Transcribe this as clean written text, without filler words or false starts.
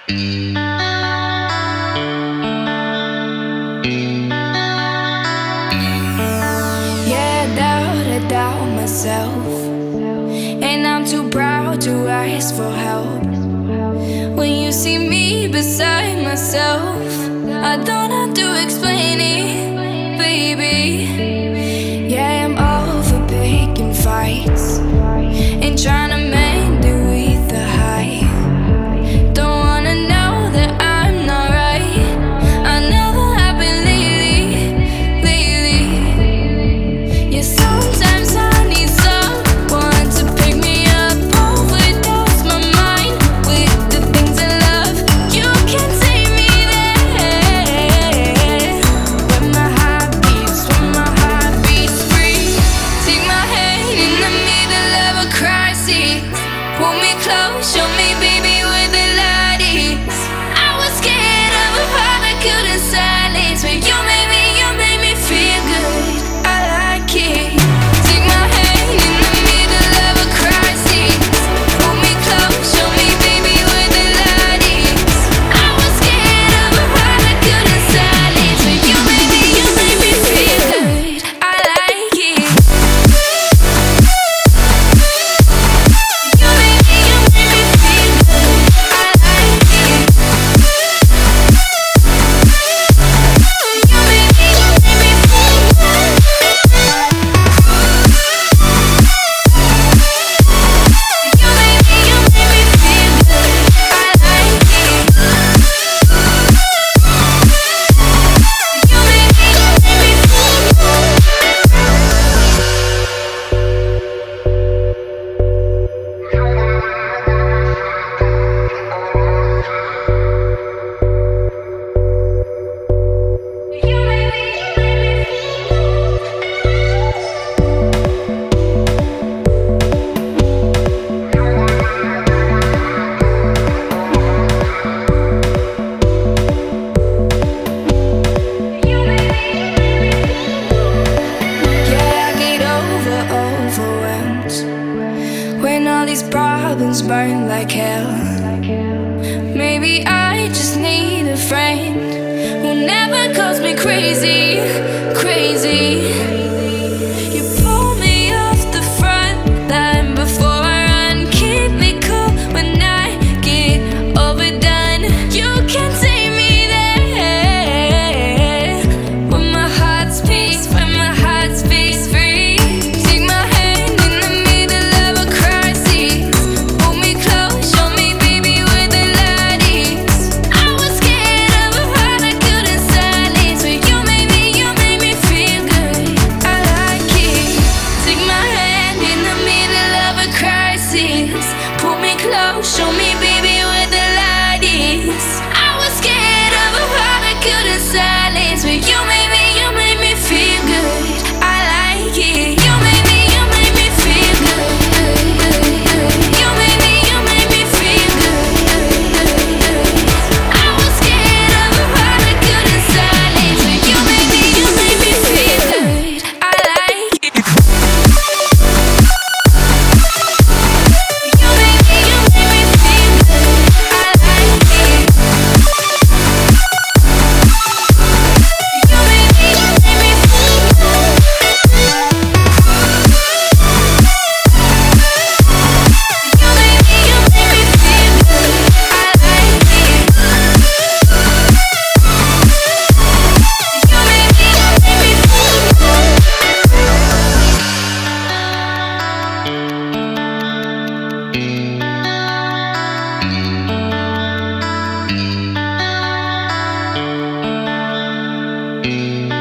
I doubt myself, and I'm too proud to ask for help. When you see me beside myself, I don't have to explain it, baby. Yeah, I'm all for picking fights and trying to mend it with the hype. Don't wanna know that I'm not right. I never have been lately. Yeah, sometimes I need someone to pick me up, overdose my mind with the things I love. You can take me there, when my heart beats free. Take my hand in the middle of a crisis. Pull me close, show me, baby, where the light is. I was scared of a heart I couldn't silence, but you made me feel good. I like it. Take my hand in the middle of a crisis. Pull me close, show me, baby, where the light is. I was scared of a heart I couldn't silence, but you made me feel good. I like it. You made me feel good. I like it. You made me feel good. You made me feel good. I like it. You made me Yeah, I get overwhelmed when all these problems burn like hell. Maybe I just need a friend who never calls me crazy. You pull me off the front line before I run. Keep me cool when I get overdone. You can take me there, when my heart speaks free. Take my hand in the middle of a crisis. Pull me close, show me, baby, where the light is. I was scared of a heart I couldn't silence, but you made me feel good. I like it. Take my hand in the middle of a crisis. Pull me close, show me, baby, where the light is. I was scared of a heart I couldn't silence, but you made me feel good. I like it. You made me feel good. You made me feel good. I was scared of a heart I couldn't silence, but you made me feel good. I like it. You made me feel good. I like it. You made me feel good. You made me feel good. I like it. You made me feel good.